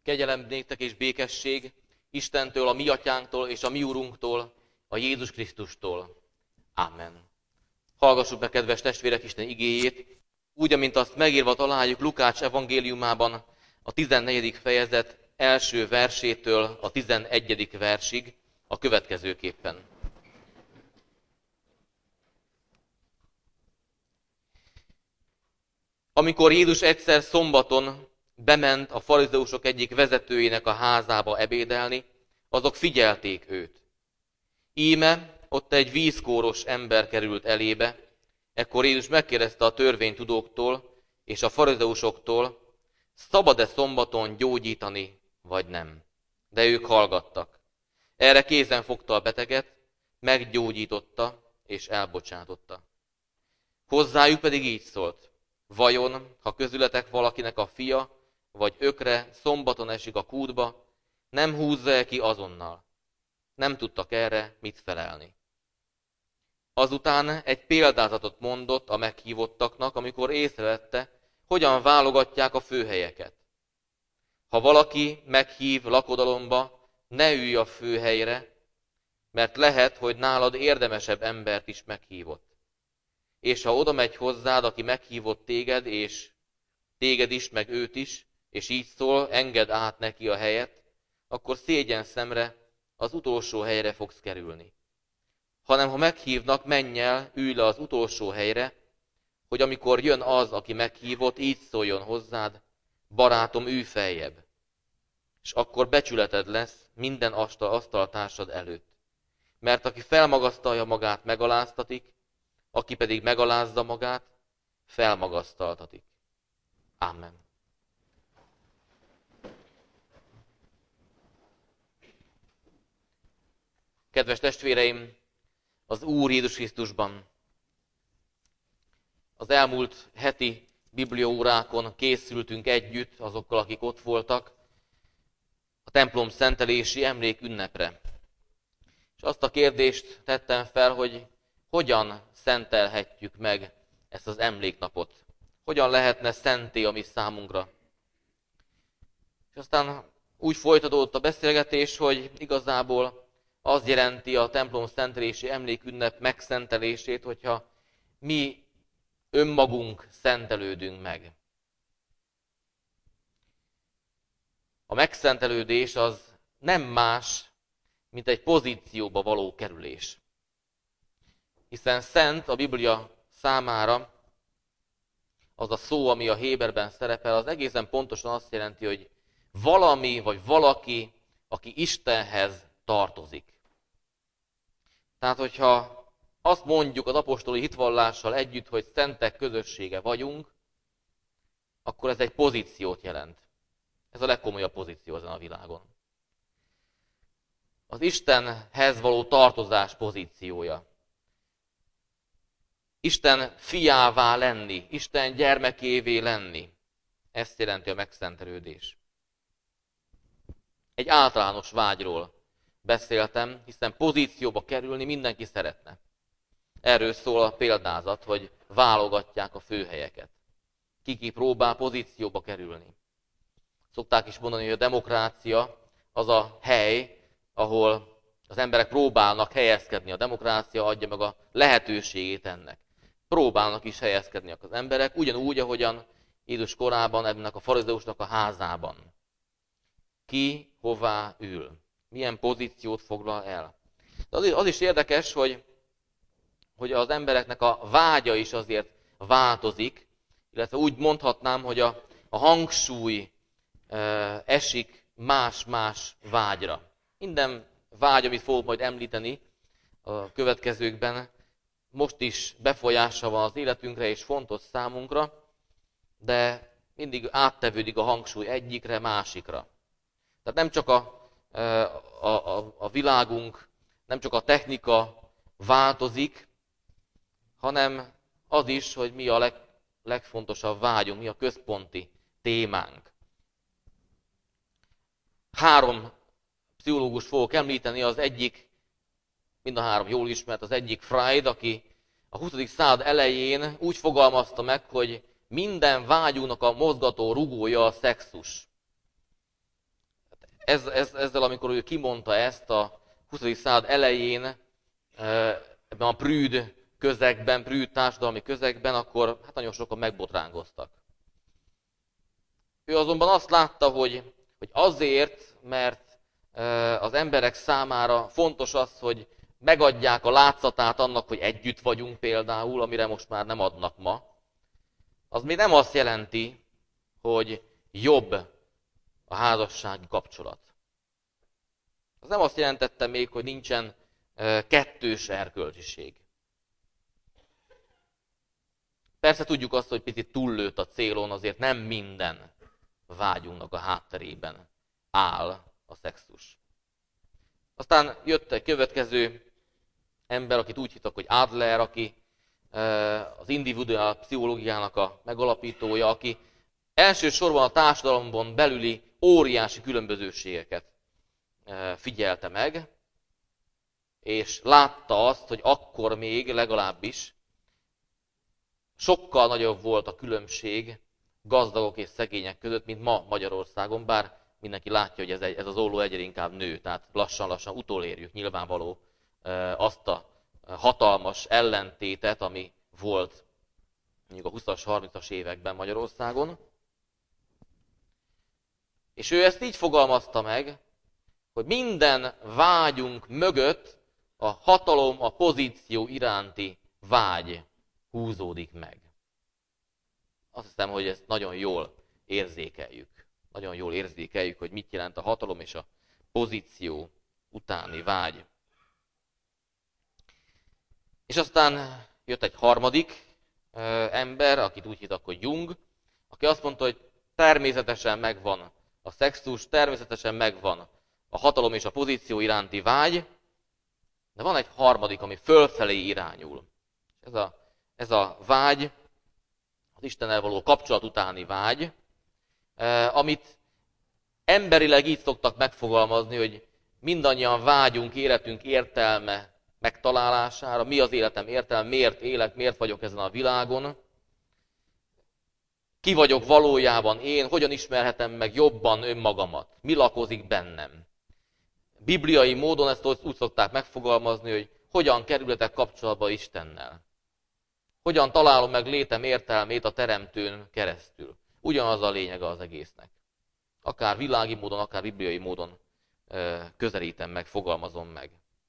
Kegyelem néktek és békesség Istentől, a mi atyánktól és a mi Urunktól, a Jézus Krisztustól. Amen. Hallgassuk be, kedves testvérek, Isten igéjét, úgy, amint azt megírva találjuk Lukács evangéliumában, a 14. fejezet első versétől a 11. versig a következőképpen. Amikor Jézus egyszer szombaton bement a farizeusok egyik vezetőjének a házába ebédelni, azok figyelték őt. Íme ott egy vízkóros ember került elébe, ekkor Jézus megkérdezte a törvénytudóktól és a farizeusoktól, szabad-e szombaton gyógyítani, vagy nem? De ők hallgattak. Erre kézen fogta a beteget, meggyógyította és elbocsátotta. Hozzájuk pedig így szólt, vajon, ha közületek valakinek a fia, vagy ökre szombaton esik a kútba, nem húzza-e ki azonnal? Nem tudtak erre mit felelni. Azután egy példázatot mondott a meghívottaknak, amikor észrevette, hogyan válogatják a főhelyeket. Ha valaki meghív lakodalomba, ne ülj a főhelyre, mert lehet, hogy nálad érdemesebb embert is meghívott. És ha oda megy hozzád, aki meghívott téged, és téged is, meg őt is, és így szól, engedd át neki a helyet, akkor szégyen szemre az utolsó helyre fogsz kerülni. Hanem ha meghívnak, menj el, ülj le az utolsó helyre, hogy amikor jön az, aki meghívott, így szóljon hozzád, barátom, ülj feljebb. És akkor becsületed lesz minden asztaltársad előtt. Mert aki felmagasztalja magát, megaláztatik, aki pedig megalázza magát, felmagasztaltatik. Amen. Kedves testvéreim, az Úr Jézus Krisztusban az elmúlt heti bibliaórákon készültünk együtt azokkal, akik ott voltak, a templom szentelési emlék ünnepre. És azt a kérdést tettem fel, hogy hogyan szentelhetjük meg ezt az emléknapot. Hogyan lehetne szenté a mi számunkra. És aztán úgy folytatódott a beszélgetés, hogy igazából az jelenti a templom szentelési emlékünnep megszentelését, hogyha mi önmagunk szentelődünk meg. A megszentelődés az nem más, mint egy pozícióba való kerülés. Hiszen szent a Biblia számára az a szó, ami a héberben szerepel, az egészen pontosan azt jelenti, hogy valami vagy valaki, aki Istenhez tartozik. Tehát, hogyha azt mondjuk az apostoli hitvallással együtt, hogy szentek közössége vagyunk, akkor ez egy pozíciót jelent. Ez a legkomolyabb pozíció ezen a világon. Az Istenhez való tartozás pozíciója. Isten fiává lenni, Isten gyermekévé lenni. Ezt jelenti a megszentelődés. Egy általános vágyról beszéltem, hiszen pozícióba kerülni mindenki szeretne. Erről szól a példázat, hogy válogatják a főhelyeket. Ki próbál pozícióba kerülni. Szokták is mondani, hogy a demokrácia az a hely, ahol az emberek próbálnak helyezkedni. A demokrácia adja meg a lehetőségét ennek. Próbálnak is helyezkedni az emberek, ugyanúgy, ahogyan Jézus korában ennek a farizeusnak a házában. Ki hová ül? Milyen pozíciót foglal el? De az is érdekes, hogy az embereknek a vágya is azért változik, illetve úgy mondhatnám, hogy a hangsúly esik más-más vágyra. Minden vágy, amit fogok majd említeni a következőkben, most is befolyása van az életünkre és fontos számunkra, de mindig áttevődik a hangsúly egyikre, másikra. Tehát nem csak a világunk, nem csak a technika változik, hanem az is, hogy mi a legfontosabb vágyunk, mi a központi témánk. 3 pszichológus fogok említeni, az egyik, mind a 3 jól ismert, az egyik Freud, aki a 20. század elején úgy fogalmazta meg, hogy minden vágyunknak a mozgató rugója a szexus. ezzel, amikor ő kimondta ezt a 20. század elején, ebben a prűd közegben, prűd társadalmi közegben, akkor hát nagyon sokan megbotránkoztak. Ő azonban azt látta, hogy azért, mert az emberek számára fontos az, hogy megadják a látszatát annak, hogy együtt vagyunk például, amire most már nem adnak ma, az még nem azt jelenti, hogy jobb a házassági kapcsolat. Az nem azt jelentette még, hogy nincsen kettős erkölcsiség. Persze tudjuk azt, hogy picit túllőtt a célon, azért nem minden vágyunknak a hátterében áll a szexus. Aztán jött egy következő ember, akit úgy hittak, hogy Adler, aki az individuál pszichológiának a megalapítója, aki elsősorban a társadalomban belüli óriási különbözőségeket figyelte meg, és látta azt, hogy akkor még legalábbis sokkal nagyobb volt a különbség gazdagok és szegények között, mint ma Magyarországon, bár mindenki látja, hogy ez az olló egyre inkább nő, tehát lassan-lassan utolérjük nyilvánvaló azt a hatalmas ellentétet, ami volt mondjuk a 20-as, 30-as években Magyarországon. És ő ezt így fogalmazta meg, hogy minden vágyunk mögött a hatalom, a pozíció iránti vágy húzódik meg. Azt hiszem, hogy ezt nagyon jól érzékeljük. Nagyon jól érzékeljük, hogy mit jelent a hatalom és a pozíció utáni vágy. És aztán jött egy harmadik ember, akit úgy hittak, hogy Jung, aki azt mondta, hogy természetesen megvan a szexus, természetesen megvan a hatalom és a pozíció iránti vágy, de van egy harmadik, ami fölfelé irányul. Ez a vágy, az Istennel való kapcsolat utáni vágy, amit emberileg így szoktak megfogalmazni, hogy mindannyian vágyunk életünk értelme megtalálására, mi az életem értelme, miért élek, miért vagyok ezen a világon, ki vagyok valójában én, hogyan ismerhetem meg jobban önmagamat, mi lakozik bennem. Bibliai módon ezt úgy szokták megfogalmazni, hogy hogyan kerülhetek kapcsolatba Istennel. Hogyan találom meg létem értelmét a Teremtőn keresztül. Ugyanaz a lényege az egésznek. Akár világi módon, akár bibliai módon közelítem meg, fogalmazom meg.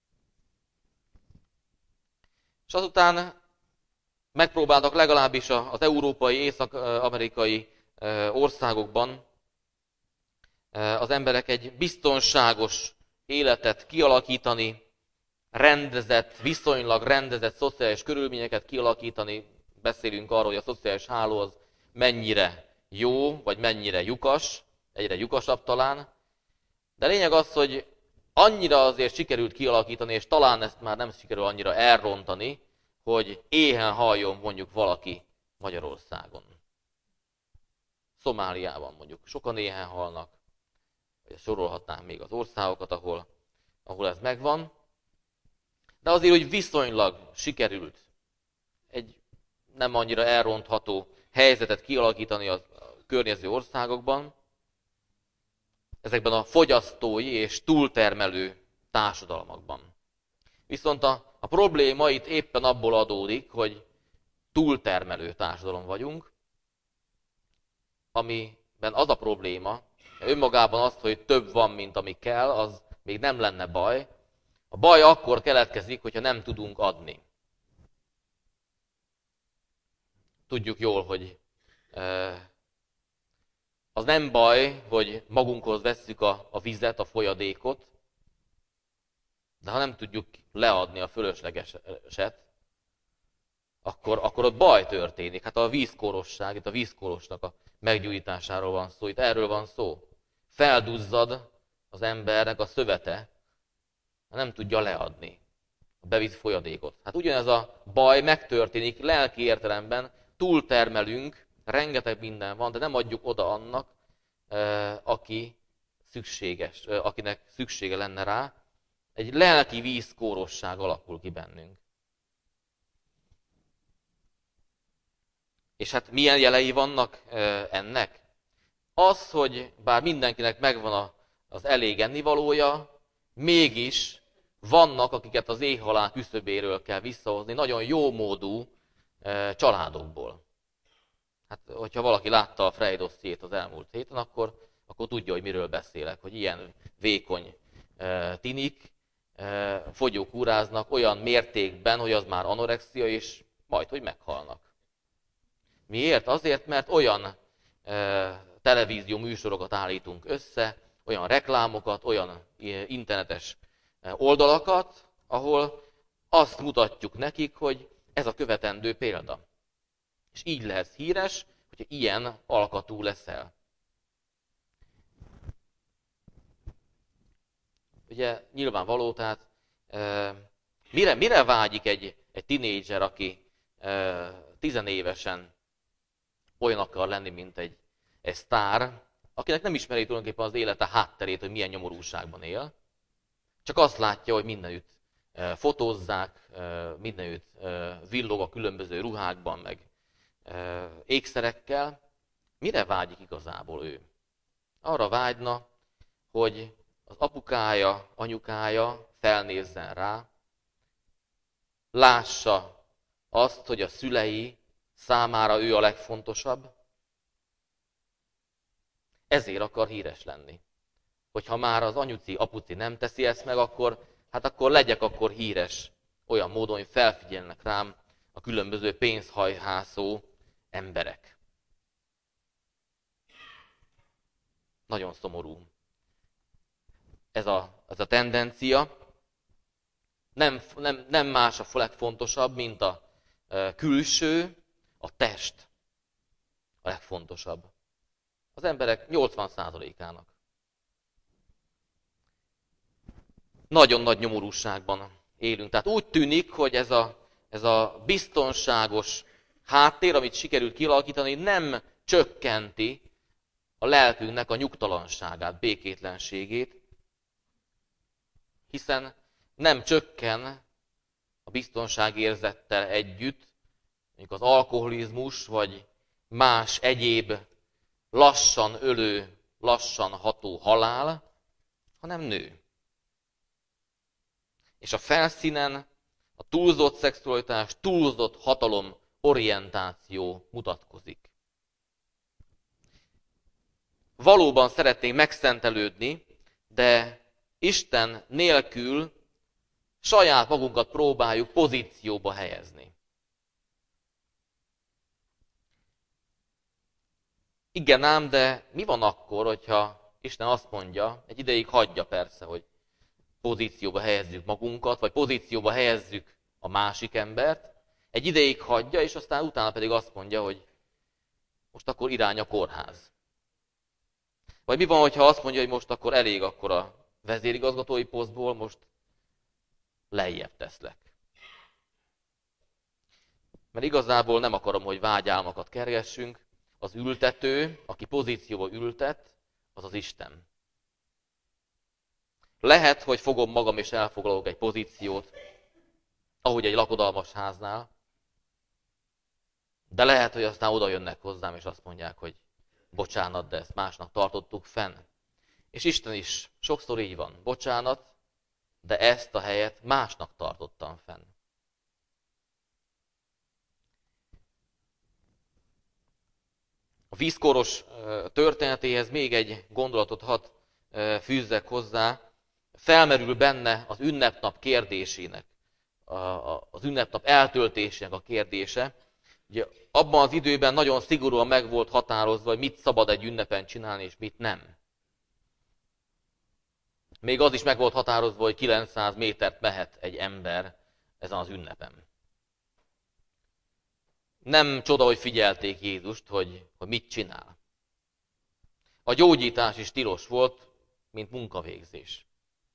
És azután megpróbáltak legalábbis az európai, észak-amerikai országokban az emberek egy biztonságos életet kialakítani, viszonylag rendezett szociális körülményeket kialakítani. Beszélünk arról, hogy a szociális háló az mennyire jó, vagy mennyire lyukas, egyre lyukasabb talán. De lényeg az, hogy annyira azért sikerült kialakítani, és talán ezt már nem sikerül annyira elrontani, hogy éhen haljon mondjuk valaki Magyarországon. Szomáliában mondjuk sokan éhen halnak, vagy sorolhatnánk még az országokat, ahol ez megvan. De azért, hogy viszonylag sikerült egy nem annyira elrontható helyzetet kialakítani a környező országokban, ezekben a fogyasztói és túltermelő társadalmakban. Viszont a probléma itt éppen abból adódik, hogy túltermelő társadalom vagyunk, amiben az a probléma, önmagában az, hogy több van, mint ami kell, az még nem lenne baj. A baj akkor keletkezik, hogyha nem tudunk adni. Tudjuk jól, hogy az nem baj, hogy magunkhoz vesszük a vizet, a folyadékot, de ha nem tudjuk leadni a fölöslegeset, akkor ott baj történik. Hát a vízkorosság, itt a vízkorosnak a meggyújtásáról van szó, itt erről van szó. Felduzzad az embernek a szövete, ha nem tudja leadni a bevitt folyadékot. Hát ugyanez a baj megtörténik lelki értelemben, túltermelünk, rengeteg minden van, de nem adjuk oda annak, akinek szüksége lenne rá. Egy lelki vízkórosság alakul ki bennünk. És hát milyen jelei vannak ennek? Az, hogy bár mindenkinek megvan az elég ennivalója, mégis vannak, akiket az éhhalál küszöbéről kell visszahozni, nagyon jómódú családokból. Hát, hogyha valaki látta a Frey dossziét az elmúlt héten, akkor tudja, hogy miről beszélek, hogy ilyen vékony tinik fogyókúráznak olyan mértékben, hogy az már anorexia, és majd, hogy meghalnak. Miért? Azért, mert olyan televízió műsorokat állítunk össze, olyan reklámokat, olyan internetes oldalakat, ahol azt mutatjuk nekik, hogy ez a követendő példa. És így lehetsz híres, hogyha ilyen alkatú leszel. Ugye nyilvánvaló, tehát mire vágyik egy tinédzser, aki tizenévesen olyan akar lenni, mint egy sztár, akinek nem ismeri tulajdonképpen az élete hátterét, hogy milyen nyomorúságban él, csak azt látja, hogy mindenütt fotózzák, mindenütt villog a különböző ruhákban, meg ékszerekkel. Mire vágyik igazából ő? Arra vágyna, hogy az apukája, anyukája felnézzen rá, lássa azt, hogy a szülei számára ő a legfontosabb, ezért akar híres lenni. Hogyha már az anyuci, apuci nem teszi ezt meg, akkor legyek akkor híres olyan módon, hogy felfigyelnek rám a különböző pénzhajhászó emberek. Nagyon szomorú. Ez a tendencia nem más a legfontosabb, mint a külső, a test a legfontosabb. Az emberek 80%-ának. Nagyon nagy nyomorúságban élünk. Tehát úgy tűnik, hogy ez a biztonságos háttér, amit sikerült kialakítani, nem csökkenti a lelkünknek a nyugtalanságát, békétlenségét, hiszen nem csökken a biztonságérzettel együtt, mondjuk az alkoholizmus, vagy más egyéb lassan ölő, lassan ható halál, hanem nő. És a felszínen a túlzott szexualitás, túlzott hatalom orientáció mutatkozik. Valóban szeretnénk megszentelődni, de Isten nélkül saját magunkat próbáljuk pozícióba helyezni. Igen ám, de mi van akkor, hogyha Isten azt mondja, egy ideig hagyja persze, hogy pozícióba helyezzük magunkat, vagy pozícióba helyezzük a másik embert, egy ideig hagyja, és aztán utána pedig azt mondja, hogy most akkor irány a kórház. Vagy mi van, hogyha azt mondja, hogy most akkor elég akkor a vezérigazgatói posztból, most lejjebb teszlek. Mert igazából nem akarom, hogy vágyálmakat kergessünk, az ültető, aki pozícióba ültet, az az Isten. Lehet, hogy fogom magam és elfoglalok egy pozíciót, ahogy egy lakodalmas háznál, de lehet, hogy aztán oda jönnek hozzám, és azt mondják, hogy bocsánat, de ezt másnak tartottuk fenn. És Isten is sokszor így van. Bocsánat, de ezt a helyet másnak tartottam fenn. A vízkoros történetéhez még egy gondolatot hadd fűzzek hozzá. Felmerül benne az ünnepnap kérdésének, az ünnepnap eltöltésének a kérdése. Ugye abban az időben nagyon szigorúan meg volt határozva, hogy mit szabad egy ünnepen csinálni, és mit nem. Még az is meg volt határozva, hogy 900 métert mehet egy ember ezen az ünnepen. Nem csoda, hogy figyelték Jézust, hogy mit csinál. A gyógyítás is tilos volt, mint munkavégzés.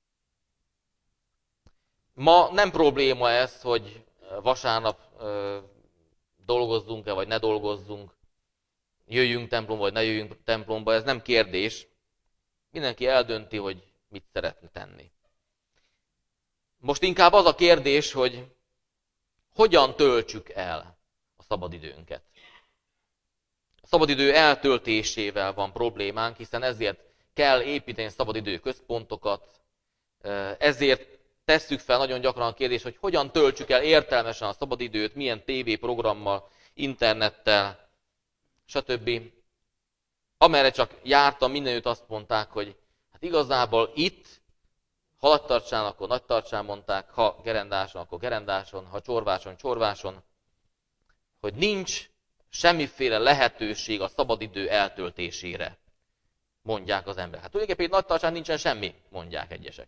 Ma nem probléma ez, hogy vasárnap dolgozzunk-e, vagy ne dolgozzunk, jöjjünk templomba, vagy ne jöjjünk templomba, ez nem kérdés. Mindenki eldönti, hogy mit szeretne tenni. Most inkább az a kérdés, hogy hogyan töltsük el a szabadidőnket. A szabadidő eltöltésével van problémánk, hiszen ezért kell építeni szabadidő központokat, ezért tesszük fel nagyon gyakran a kérdést, hogy hogyan töltsük el értelmesen a szabadidőt, milyen tévéprogrammal, internettel, stb. Amerre csak jártam, mindenütt azt mondták, hogy hát igazából itt, ha nagy tartsán, akkor nagy tartsán mondták, ha gerendáson, akkor gerendáson, ha csorváson, csorváson, hogy nincs semmiféle lehetőség a szabadidő eltöltésére, mondják az emberek. Hát tulajdonképpen nagy tartsán nincsen semmi, mondják egyesek.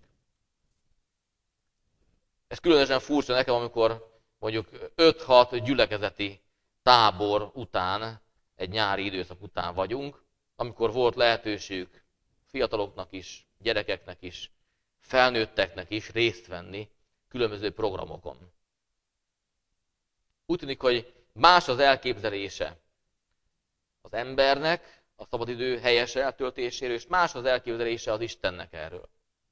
Ez különösen furcsa nekem, amikor mondjuk 5-6 gyülekezeti tábor után, egy nyári időszak után vagyunk, amikor volt lehetőségük fiataloknak is, gyerekeknek is, felnőtteknek is részt venni különböző programokon. Úgy tűnik, hogy más az elképzelése az embernek a szabadidő helyes eltöltéséről, és más az elképzelése az Istennek erről.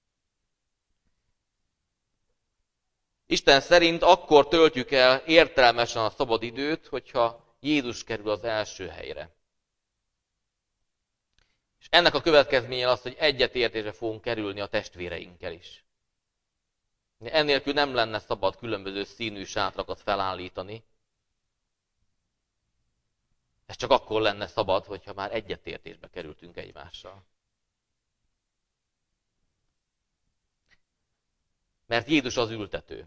Isten szerint akkor töltjük el értelmesen a szabadidőt, hogyha Jézus kerül az első helyre. És ennek a következménye az, hogy egyetértésre fogunk kerülni a testvéreinkkel is. Ennélkül nem lenne szabad különböző színű sátrakat felállítani. Ez csak akkor lenne szabad, hogyha már egyetértésbe kerültünk egymással. Mert Jézus az ültető.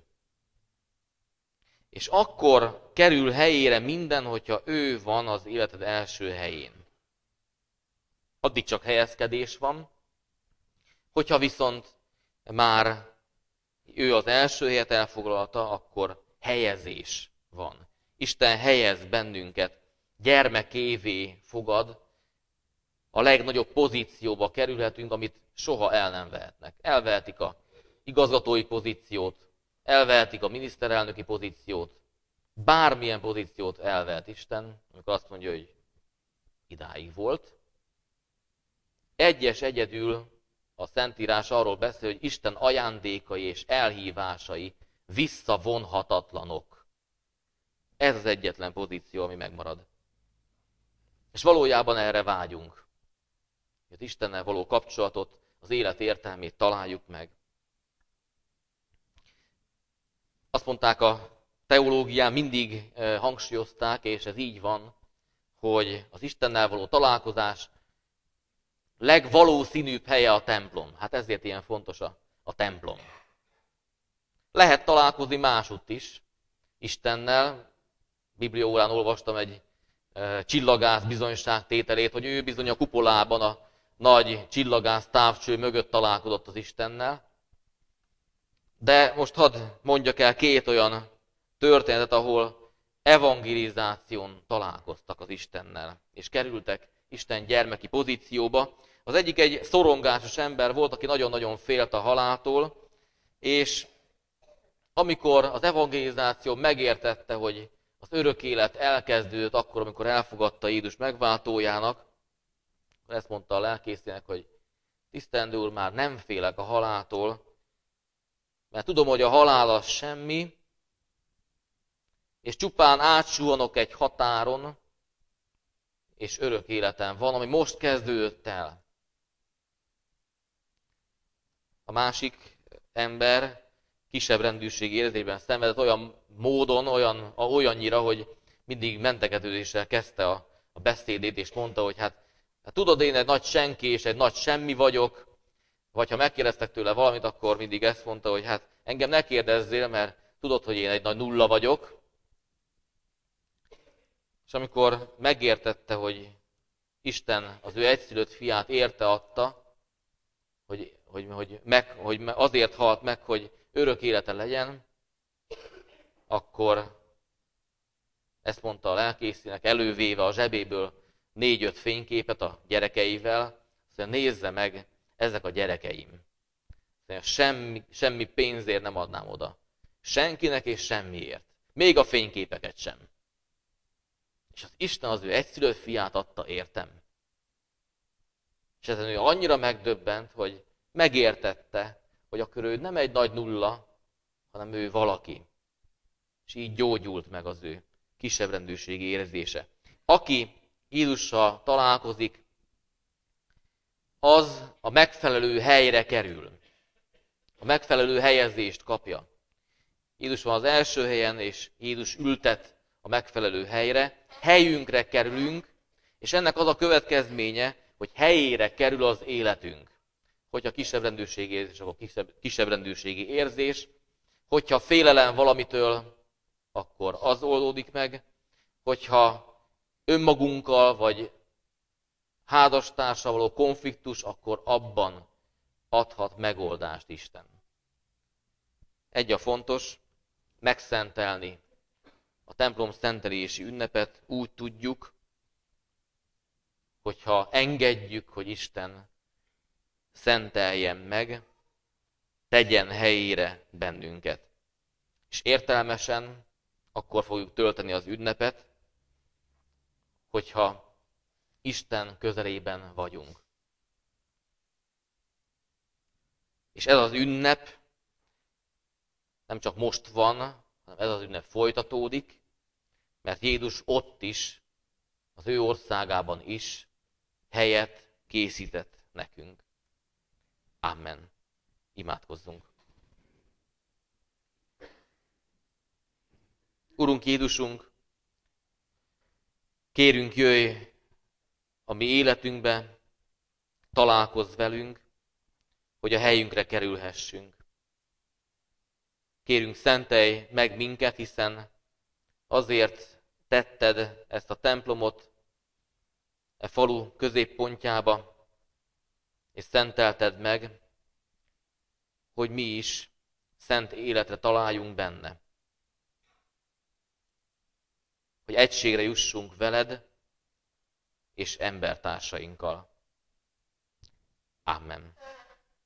És akkor kerül helyére minden, hogyha ő van az életed első helyén. Addig csak helyezkedés van, hogyha viszont már ő az első helyet elfoglalta, akkor helyezés van. Isten helyez bennünket, gyermekévé fogad, a legnagyobb pozícióba kerülhetünk, amit soha el nem vehetnek. Elvehetik a igazgatói pozíciót, elvehetik a miniszterelnöki pozíciót, bármilyen pozíciót elvehet Isten, amikor azt mondja, hogy idáig volt. Egyedül a Szentírás arról beszél, hogy Isten ajándékai és elhívásai visszavonhatatlanok. Ez az egyetlen pozíció, ami megmarad. És valójában erre vágyunk. Hogy Istennel való kapcsolatot, az élet értelmét találjuk meg. Azt mondták a teológián, mindig hangsúlyozták, és ez így van, hogy az Istennel való találkozás legvalószínűbb helye a templom. Hát ezért ilyen fontos a templom. Lehet találkozni másutt is Istennel. Bibliaórán olvastam egy csillagász bizonyságtételét, hogy ő bizony a kupolában a nagy csillagász távcső mögött találkozott az Istennel. De most hadd mondjak el 2 olyan történetet, ahol evangelizáción találkoztak az Istennel, és kerültek Isten gyermeki pozícióba. Az egyik egy szorongásos ember volt, aki nagyon-nagyon félt a haláltól, és amikor az evangelizáció megértette, hogy az örök élet elkezdődött akkor, amikor elfogadta Jézus megváltójának, ezt mondta a lelkészének, hogy tisztelendő úr, már nem félek a haláltól, mert tudom, hogy a halál az semmi, és csupán átsuhanok egy határon, és örök életem van, ami most kezdődött el. A ember kisebb rendűségi érzésben szenvedett olyan módon, olyannyira, hogy mindig mentegetőzéssel kezdte a beszédét, és mondta, hogy hát tudod, én egy nagy senki és egy nagy semmi vagyok, vagy ha megkérdeztek tőle valamit, akkor mindig ezt mondta, hogy hát engem ne kérdezzél, mert tudod, hogy én egy nagy nulla vagyok. És amikor megértette, hogy Isten az ő egyszülött fiát érte adta, hogy azért halt meg, hogy örök élete legyen, akkor ezt mondta a lelkészének, elővéve a zsebéből 4-5 fényképet a gyerekeivel, azt mondja, nézze meg, ezek a gyerekeim. Semmi pénzért nem adnám oda. Senkinek és semmiért. Még a fényképeket sem. És az Isten az ő egyszülött fiát adta értem. És ezen ő annyira megdöbbent, hogy megértette, hogy akkor ő nem egy nagy nulla, hanem ő valaki. És így gyógyult meg az ő kisebb rendűségi érzése. Aki Jézussal találkozik, az a megfelelő helyre kerül. A megfelelő helyezést kapja. Jézus van az első helyen, és Jézus ültet a megfelelő helyre. Helyünkre kerülünk, és ennek az a következménye, hogy helyére kerül az életünk. Hogyha kisebbrendűségi érzés, akkor kisebbrendűségi érzés. Hogyha félelem valamitől, akkor az oldódik meg. Hogyha önmagunkkal vagy házastársal való konfliktus, akkor abban adhat megoldást Isten. Egy a fontos, megszentelni a templom szentelési ünnepet úgy tudjuk, hogyha engedjük, hogy Isten szenteljen meg, tegyen helyére bennünket. És értelmesen akkor fogjuk tölteni az ünnepet, hogyha Isten közelében vagyunk. És ez az ünnep nem csak most van, hanem ez az ünnep folytatódik, mert Jézus ott is, az ő országában is helyet készített nekünk. Amen. Imádkozzunk. Urunk Jézusunk, kérünk, jöjj a mi életünkbe, találkozz velünk, hogy a helyünkre kerülhessünk. Kérünk, szentelj meg minket, hiszen azért tetted ezt a templomot e falu középpontjába, és szentelted meg, hogy mi is szent életre találjunk benne. Hogy egységre jussunk veled és embertársainkkal. Amen.